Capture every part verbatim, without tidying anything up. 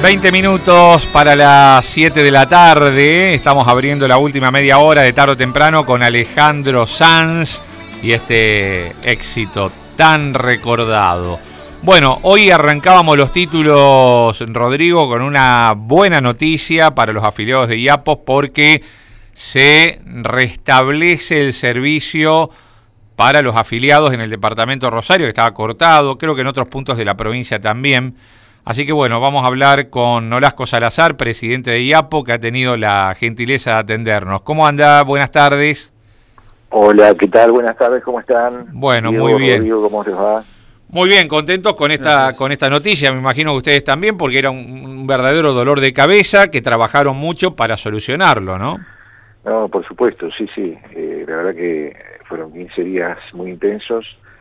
veinte minutos para las siete de la tarde. Estamos abriendo la última media hora de tarde o temprano con Alejandro Sanz y este éxito tan recordado. Bueno, hoy arrancábamos los títulos, Rodrigo, con una buena noticia para los afiliados de IAPOS porque se restablece el servicio para los afiliados en el departamento de Rosario, que estaba cortado, creo que en otros puntos de la provincia también. Así que bueno, vamos a hablar con Nolasco Salazar, presidente de IAPO, que ha tenido la gentileza de atendernos. ¿Cómo anda? Buenas tardes. Hola, ¿qué tal? Buenas tardes, ¿cómo están? Bueno, Diego, muy bien. Rodrigo, ¿cómo les va? Muy bien, contentos con esta con esta noticia, me imagino que ustedes también, porque era un, un verdadero dolor de cabeza que trabajaron mucho para solucionarlo, ¿no? No, por supuesto, sí, sí. Eh, la verdad que fueron quince días muy intensos,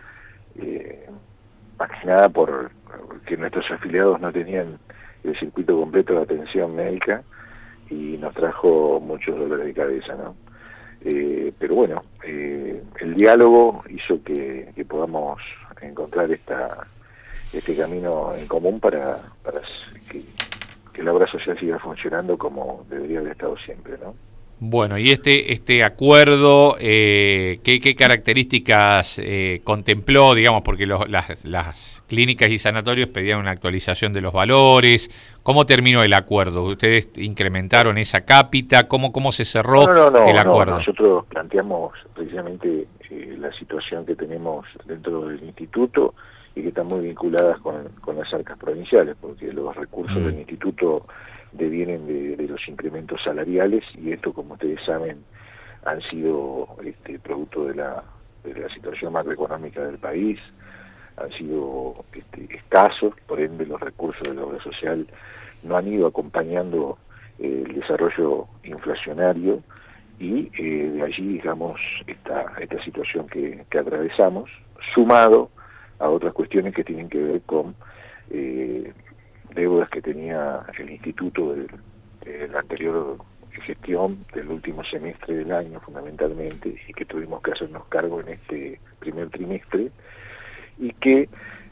eh, más que nada por que nuestros afiliados no tenían el circuito completo de atención médica y nos trajo muchos dolores de cabeza, ¿no? Eh, pero bueno, eh, el diálogo hizo que, que podamos encontrar esta este camino en común para, para que, que la obra social siga funcionando como debería haber estado siempre, ¿no? Bueno, y este este acuerdo, eh, ¿qué, qué características eh, contempló, digamos, porque los, las, las clínicas y sanatorios pedían una actualización de los valores? ¿Cómo terminó el acuerdo? ¿Ustedes incrementaron esa cápita? ¿Cómo, cómo se cerró no, no, no, el acuerdo? No, nosotros planteamos precisamente eh, la situación que tenemos dentro del instituto y que están muy vinculadas con, con las arcas provinciales, porque los recursos mm. del instituto devienen de, de los incrementos salariales y esto, como ustedes saben, han sido este, producto de la, de la situación macroeconómica del país, han sido este, escasos, por ende los recursos de la obra social no han ido acompañando eh, el desarrollo inflacionario y eh, de allí, digamos, esta, esta situación que, que atravesamos, sumado a otras cuestiones que tienen que ver con eh, deudas que tenía el instituto de, de la anterior gestión del último semestre del año fundamentalmente y que tuvimos que hacernos cargo en este primer trimestre y que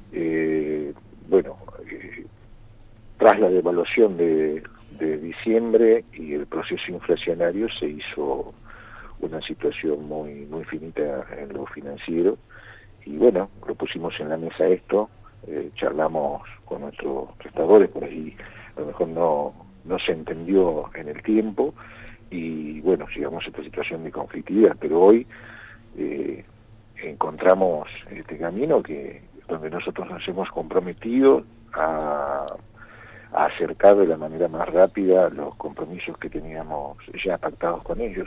eh, bueno eh, tras la devaluación de, de diciembre y el proceso inflacionario se hizo una situación muy muy finita en lo financiero y bueno, lo pusimos en la mesa esto. Eh, charlamos con nuestros prestadores, por ahí a lo mejor no, no se entendió en el tiempo y bueno, llegamos a esta situación de conflictividad, pero hoy eh, encontramos este camino que donde nosotros nos hemos comprometido a, a acercar de la manera más rápida los compromisos que teníamos ya pactados con ellos.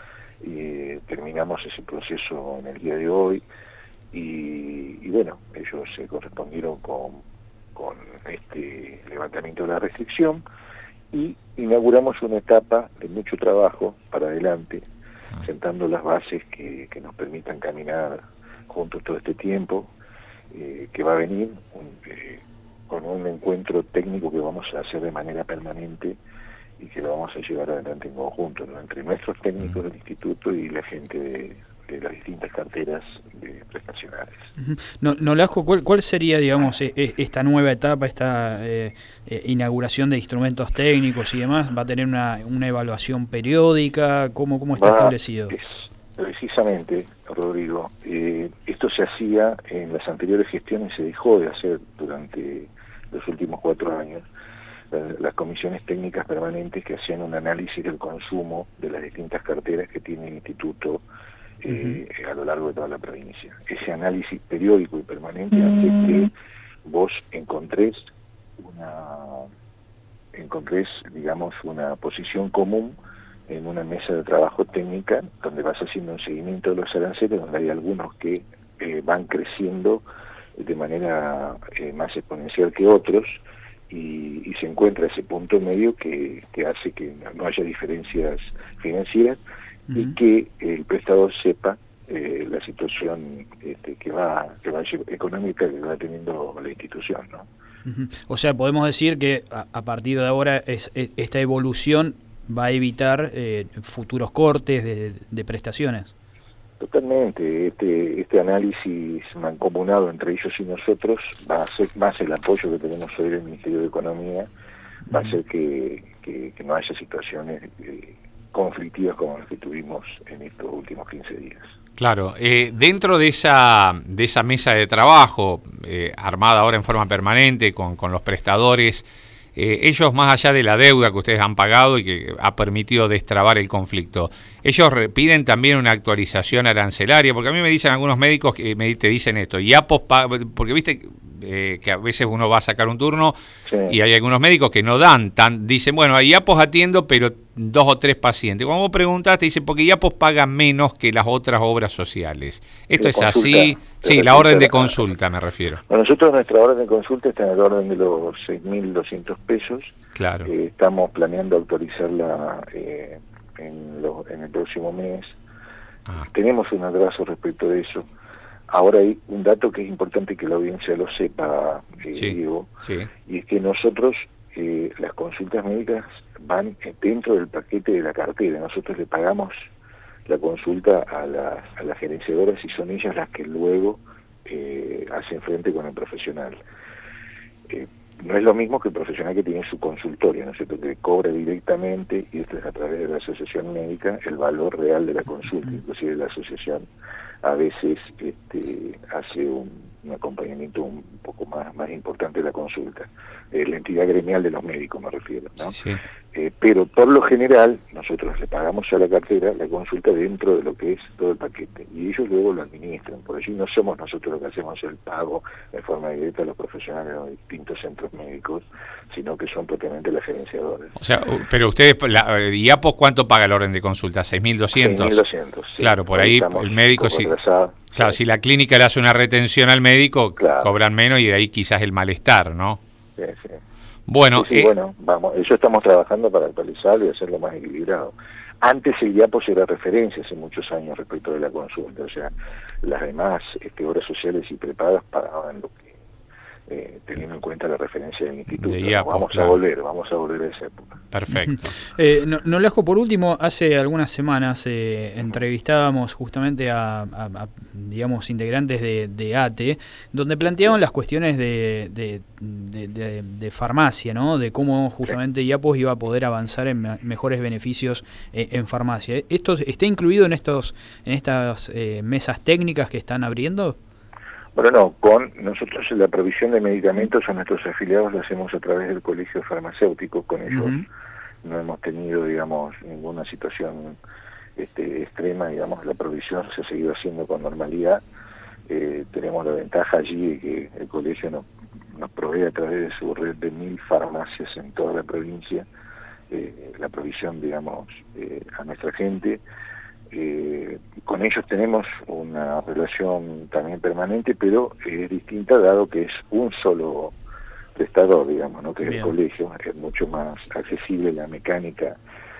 Eh, terminamos ese proceso en el día de hoy. Y, y bueno, ellos se correspondieron con, con este levantamiento de la restricción y inauguramos una etapa de mucho trabajo para adelante, sentando las bases que, que nos permitan caminar juntos todo este tiempo, eh, que va a venir un, eh, con un encuentro técnico que vamos a hacer de manera permanente y que lo vamos a llevar adelante en conjunto, ¿no? Entre nuestros técnicos del instituto y la gente de de las distintas carteras de prestacionales. No, Nolasco, ¿cuál, ¿cuál sería, digamos, esta nueva etapa, esta eh, eh, inauguración de instrumentos técnicos y demás? ¿Va a tener una, una evaluación periódica? ¿Cómo, cómo está Va, establecido? Es, precisamente, Rodrigo, eh, esto se hacía en las anteriores gestiones, se dejó de hacer durante los últimos cuatro años. Las comisiones técnicas permanentes que hacían un análisis del consumo de las distintas carteras que tiene el instituto Eh, uh-huh. a lo largo de toda la provincia. Ese análisis periódico y permanente uh-huh. hace que vos encontrés una encontrés, digamos, una posición común en una mesa de trabajo técnica donde vas haciendo un seguimiento de los aranceles, donde hay algunos que eh, van creciendo de manera eh, más exponencial que otros y, y se encuentra ese punto medio que, que hace que no haya diferencias financieras y que el prestador sepa eh, la situación este, que va, que va económica que va teniendo la institución, ¿no? Uh-huh. O sea, podemos decir que a, a partir de ahora es, es, esta evolución va a evitar eh, futuros cortes de, de prestaciones. Totalmente. Este, este análisis mancomunado entre ellos y nosotros va a ser más el apoyo que tenemos hoy del Ministerio de Economía va a hacer que, que, que no haya situaciones eh, conflictivas como las que tuvimos en estos últimos quince días. Claro, eh, dentro de esa de esa mesa de trabajo eh, armada ahora en forma permanente con, con los prestadores, eh, ellos, más allá de la deuda que ustedes han pagado y que ha permitido destrabar el conflicto, ellos piden también una actualización arancelaria, porque a mí me dicen algunos médicos que me te dicen esto, y IAPOS, porque viste eh, que a veces uno va a sacar un turno, sí, y hay algunos médicos que no dan, tan dicen, bueno, a IAPOS atiendo, pero dos o tres pacientes. Como vos preguntaste, dice, porque IAPOS paga menos que las otras obras sociales. ¿Esto es así? Sí, la orden de consulta me refiero. Bueno, nosotros nuestra orden de consulta está en el orden de los seis mil doscientos pesos. Claro. Eh, estamos planeando actualizarla eh, en, lo, en el próximo mes. Ah. Tenemos un atraso respecto de eso. Ahora hay un dato que es importante que la audiencia lo sepa, eh, sí, Diego, sí. y es que nosotros, eh, las consultas médicas van dentro del paquete de la cartera. Nosotros le pagamos la consulta a las, a las gerenciadoras y son ellas las que luego eh, hacen frente con el profesional. Eh, no es lo mismo que el profesional que tiene su consultorio, ¿no es cierto?, que cobra directamente, y esto es a través de la asociación médica, el valor real de la consulta. Inclusive la asociación a veces este, hace un, un acompañamiento un poco más, más importante de la consulta. Eh, la entidad gremial de los médicos me refiero, ¿no? Sí. Eh, pero por lo general nosotros le pagamos a la cartera la consulta dentro de lo que es todo el paquete y ellos luego lo administran. Por allí no somos nosotros los que hacemos el pago de forma directa a los profesionales de los distintos centros médicos, sino que son propiamente las gerenciadoras. O sea, pero ustedes, la, IAPOS, ¿cuánto paga el orden de consulta? ¿seis mil doscientos? seis mil doscientos, sí. Claro, por ahí el médico, si, claro, sí. si la clínica le hace una retención al médico, claro, cobran menos y de ahí quizás el malestar, ¿no? Sí, sí. Bueno, sí, sí, eh, bueno, vamos, eso estamos trabajando para actualizarlo y hacerlo más equilibrado. Antes el IAPOS era referencia hace muchos años respecto de la consulta, o sea, las demás este, obras sociales y prepagas pagaban lo que, eh, teniendo en cuenta la referencia del instituto. De IAPOS, vamos claro. a volver, vamos a volver a esa época. Perfecto. eh, no, Nolasco, por último, hace algunas semanas eh, entrevistábamos justamente a, a, a digamos, integrantes de, de A T E, donde planteaban las cuestiones de, de, de, de, de farmacia, ¿no? De cómo justamente IAPOS iba a poder avanzar en me, mejores beneficios eh, en farmacia. ¿Esto está incluido en estos en estas eh, mesas técnicas que están abriendo? Bueno, no, con nosotros la provisión de medicamentos a nuestros afiliados la hacemos a través del colegio farmacéutico, con ellos uh-huh. no hemos tenido, digamos, ninguna situación este, extrema, digamos, la provisión se ha seguido haciendo con normalidad. Eh, tenemos la ventaja allí de que el colegio nos, nos provee a través de su red de mil farmacias en toda la provincia, eh, la provisión, digamos, eh, a nuestra gente. Eh, con ellos tenemos una relación también permanente, pero es distinta dado que es un solo prestador, digamos, ¿no? Que es el colegio. Es mucho más accesible la mecánica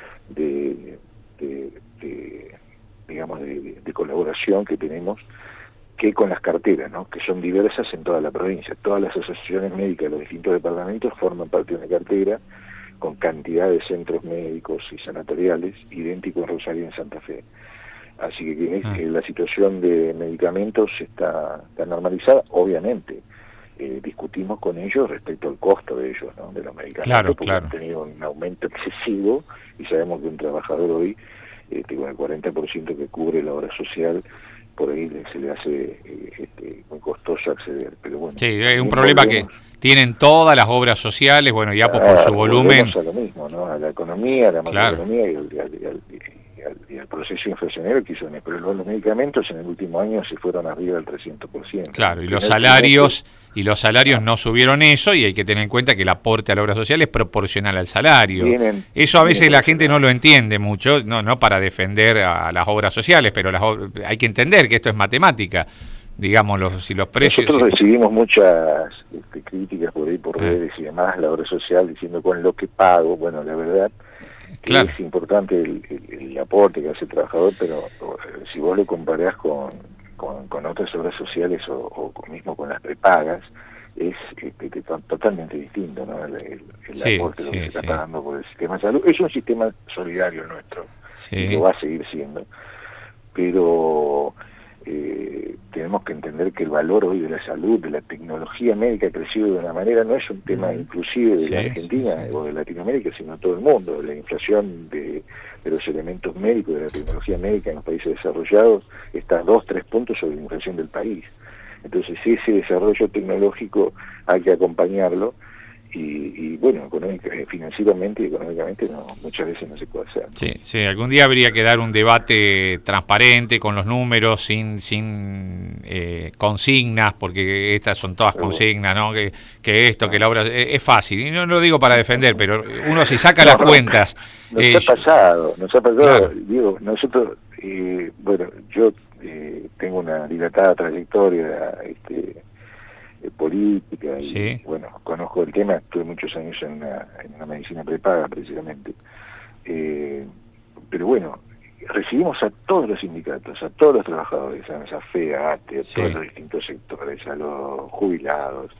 de, de, de digamos, de, de colaboración que tenemos que con las carteras, ¿no? Que son diversas en toda la provincia. Todas las asociaciones médicas de los distintos departamentos forman parte de una cartera con cantidad de centros médicos y sanatoriales, idénticos en Rosario y en Santa Fe. Así que, que la situación de medicamentos está, está normalizada. Obviamente, eh, discutimos con ellos respecto al costo de ellos, ¿no? De los medicamentos, claro, porque claro. han tenido un aumento excesivo y sabemos que un trabajador hoy, este, con el cuarenta por ciento que cubre la obra social, por ahí se le hace eh, este, muy costoso acceder. Pero bueno, sí, es un problema volvemos, que tienen todas las obras sociales, bueno, ya claro, por su volumen. A lo mismo, ¿no? A la economía, a la macroeconomía, claro, y, al, y, al, y, al, y al proceso inflacionario que hizo. Pero los, los medicamentos en el último año se fueron arriba del trescientos por ciento. Claro, y los salarios y los salarios no subieron eso, y hay que tener en cuenta que el aporte a la obra social es proporcional al salario. Vienen, eso a veces la gente no lo entiende mucho, no no para defender a las obras sociales, pero las, hay que entender que esto es matemática. Digamos, los, si los precios... Nosotros si... recibimos muchas este, críticas por ahí, por ah. redes y demás, la obra social, diciendo con lo que pago. Bueno, la verdad que claro. es importante el, el, el aporte que hace el trabajador, pero si vos lo comparás con, con, con otras obras sociales o, o mismo con las prepagas, es este, totalmente distinto, ¿no? El, el, el sí, aporte sí, que se está sí. pagando por el sistema de salud. Es un sistema solidario nuestro, sí. y lo va a seguir siendo. Pero... Eh, tenemos que entender que el valor hoy de la salud, de la tecnología médica ha crecido de una manera, no es un tema inclusive de sí, la Argentina sí, sí. o de Latinoamérica, sino todo el mundo. La inflación de, de los elementos médicos, de la tecnología médica en los países desarrollados, está a dos, tres puntos sobre la inflación del país. Entonces ese desarrollo tecnológico hay que acompañarlo. Y, y bueno, económica, financieramente y económicamente no, muchas veces no se puede hacer. Sí, sí, algún día habría que dar un debate transparente con los números, sin sin eh, consignas, porque estas son todas pero consignas, ¿no? Que, que esto, no. que la obra... Es, es fácil, y no, no lo digo para defender, pero uno si saca no, las no, cuentas... Nos eh, ha pasado, nos ha pasado, claro. Digo, nosotros, eh, bueno, yo eh, tengo una dilatada trayectoria, este... política y sí. bueno, conozco el tema, estuve muchos años en una, en una medicina prepaga precisamente, eh, pero bueno, recibimos a todos los sindicatos, a todos los trabajadores, a esa FE, a ATE, a sí. todos los distintos sectores, a los jubilados,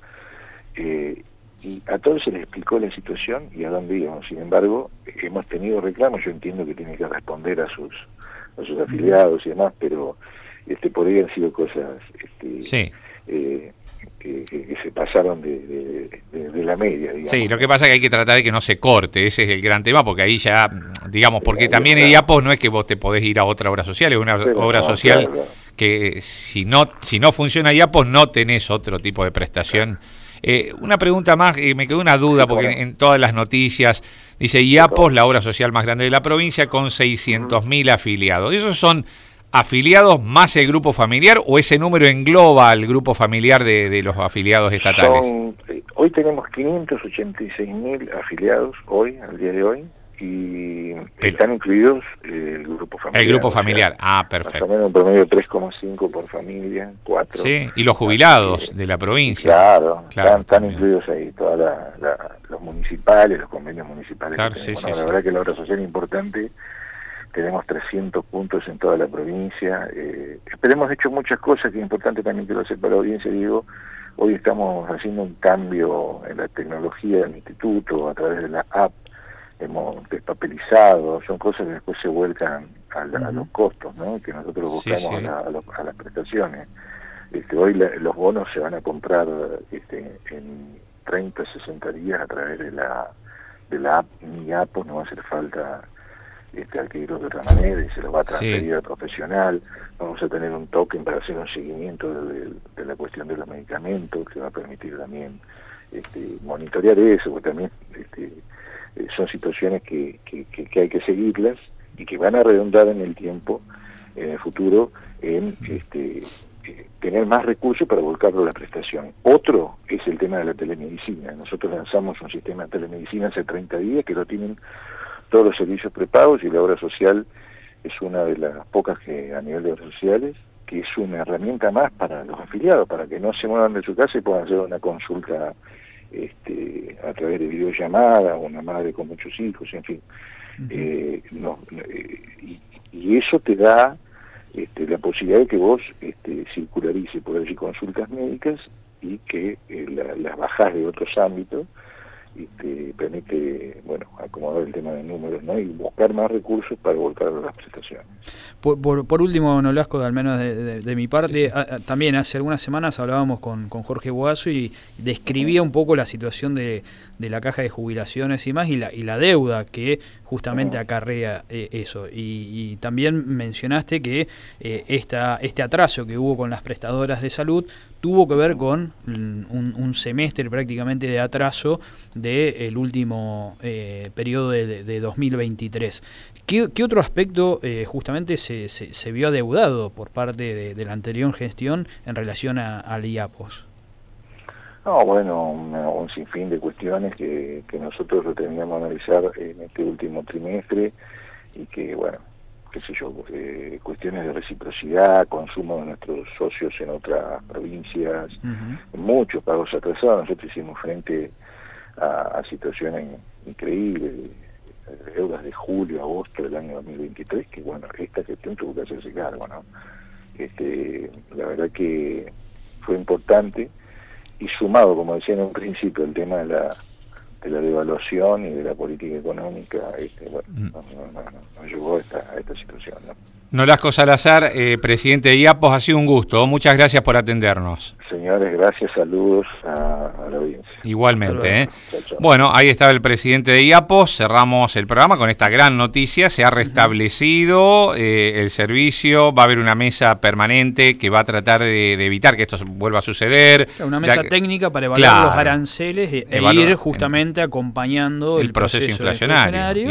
eh, y a todos se les explicó la situación y a dónde íbamos. Sin embargo, hemos tenido reclamos, yo entiendo que tienen que responder a sus a sus afiliados y demás, pero este por ahí han sido cosas este, sí. eh, Que, que, que se pasaron de, de, de, de la media, digamos. Sí, lo que pasa es que hay que tratar de que no se corte, ese es el gran tema, porque ahí ya, digamos, porque también el IAPOS no es que vos te podés ir a otra obra social, es una Pero obra no, social claro, claro. que si no si no funciona IAPOS no tenés otro tipo de prestación. Claro. Eh, una pregunta más, eh, me quedó una duda, porque en, en todas las noticias dice IAPOS, la obra social más grande de la provincia, con seiscientos mil afiliados. ¿Esos son afiliados más el grupo familiar o ese número engloba al grupo familiar de, de los afiliados estatales? Son, hoy tenemos quinientos ochenta y seis mil afiliados, hoy, al día de hoy, y Pero, están incluidos eh, el grupo familiar. El grupo familiar, o sea, ah, perfecto. Más o menos un promedio de tres coma cinco por familia, cuatro. Sí, y los jubilados así, de la provincia. Claro, claro están, están incluidos ahí, todos la, la, los municipales, los convenios municipales. Claro, que sí, bueno, sí, la sí. verdad que la obra social es importante. Tenemos trescientos puntos en toda la provincia. Eh, esperemos hecho muchas cosas, que es importante también que lo sepa la audiencia, digo, hoy estamos haciendo un cambio en la tecnología del instituto, a través de la app, hemos despapelizado, son cosas que después se vuelcan a, la, a los costos, ¿no? Que nosotros buscamos sí, sí. A, la, a, lo, a las prestaciones. Este, hoy la, los bonos se van a comprar este, en treinta, sesenta días a través de la, de la app, mi app, no va a hacer falta... Este, adquirirlo de otra manera y se lo va a transferir sí. al profesional. Vamos a tener un token para hacer un seguimiento de, de, de la cuestión de los medicamentos, que va a permitir también este, monitorear eso, porque también este, eh, son situaciones que, que, que, que hay que seguirlas y que van a redundar en el tiempo, en el futuro, en este, eh, tener más recursos para volcarlo a la prestación. Otro es el tema de la telemedicina. Nosotros lanzamos un sistema de telemedicina hace treinta días que lo tienen todos los servicios prepagos, y la obra social es una de las pocas que a nivel de obras sociales, que es una herramienta más para los afiliados, para que no se muevan de su casa y puedan hacer una consulta este, a través de videollamada, una madre con muchos hijos, en fin. Uh-huh. eh, no, eh, y, y eso te da este, la posibilidad de que vos este, circularices por allí consultas médicas y que eh, la, las bajás de otros ámbitos, y te permite, bueno, acomodar el tema de números, ¿no? Y buscar más recursos para volcar a las prestaciones. Por, por, por último, Nolasco, al menos de, de, de mi parte, sí, sí. A, a, también hace algunas semanas hablábamos con, con Jorge Boazo y describía uh-huh. un poco la situación de, de la caja de jubilaciones y más, y la, y la deuda que justamente uh-huh. acarrea eh, eso. Y, y también mencionaste que eh, esta, este atraso que hubo con las prestadoras de salud tuvo que ver con un, un semestre prácticamente de atraso del último eh, periodo de, de, de dos mil veintitrés. ¿Qué, qué otro aspecto eh, justamente se, se, se vio adeudado por parte de, de la anterior gestión en relación a, al IAPOS? No, bueno, un, un sinfín de cuestiones que, que nosotros lo teníamos que analizar en este último trimestre y que, bueno, qué sé yo, eh, cuestiones de reciprocidad, consumo de nuestros socios en otras provincias, uh-huh. muchos pagos atrasados. Nosotros hicimos frente a, a situaciones increíbles, de deudas de julio, agosto del año dos mil veintitrés, que bueno, esta gestión tuvo que hacerse cargo, ¿no? Este, la verdad que fue importante, y sumado, como decía en un principio, el tema de la de la devaluación y de la política económica, este, bueno, no, no, no, no, no llegó a esta, a esta situación, ¿no? Nolasco Salazar, eh, presidente de IAPOS, ha sido un gusto. Muchas gracias por atendernos. Señores, gracias, saludos a, a la audiencia. Igualmente. ¿eh? Chao, chao. Bueno, ahí estaba el presidente de IAPOS. Cerramos el programa con esta gran noticia. Se ha restablecido eh, el servicio. Va a haber una mesa permanente que va a tratar de, de evitar que esto vuelva a suceder. Una mesa ya, técnica para evaluar claro, los aranceles e, e evaluar, ir justamente acompañando el, el proceso, proceso inflacionario. inflacionario.